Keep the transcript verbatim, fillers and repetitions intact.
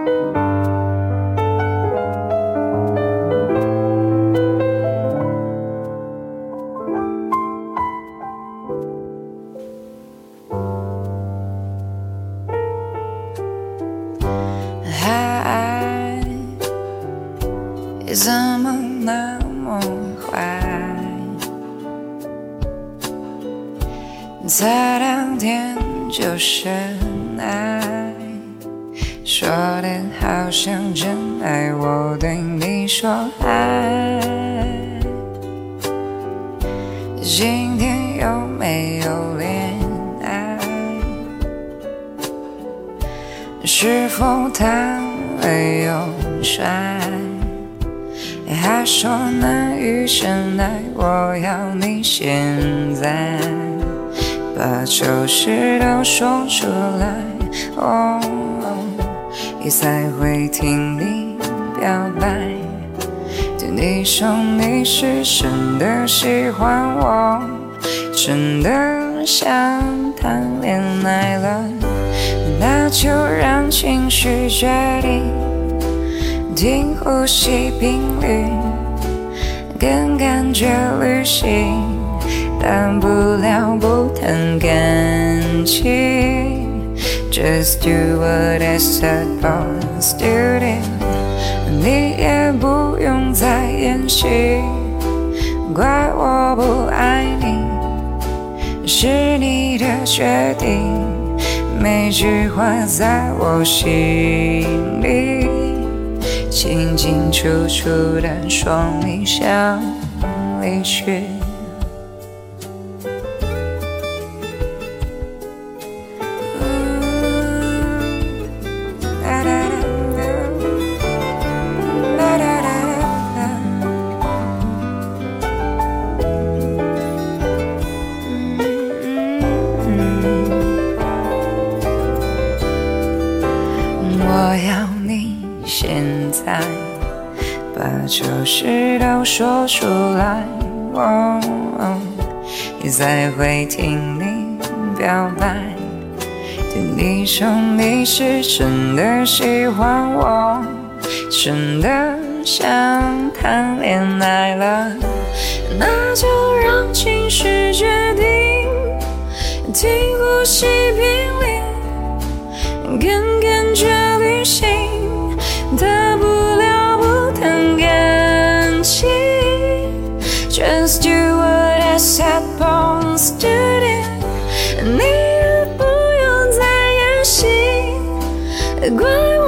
怎么那么坏？才聊天就深爱，说的好像真爱我对你说爱。今天有没有恋爱？是否谈了又衰？还说难遇真爱，我要你现在把旧事都说出来，哦，也才会听你表白。对你说你是真的喜欢我，真的想谈恋爱了，那就让情绪决定，听呼吸频率，跟感觉旅行，大不了不谈感情 Just do what I supposed to do， 你也不用再演戏，怪我不爱你，是你的决定，每句话在我心里清清楚楚地说你想离去。我要你现在把旧事都说出来，哦哦，也才会听你表白。对你说你是真的喜欢我，真的想谈恋爱了，那就让情绪决定，听呼吸频率，跟感觉旅行，大不了不谈感情 Just do what I supposed to do， 你也不用再演戏，怪我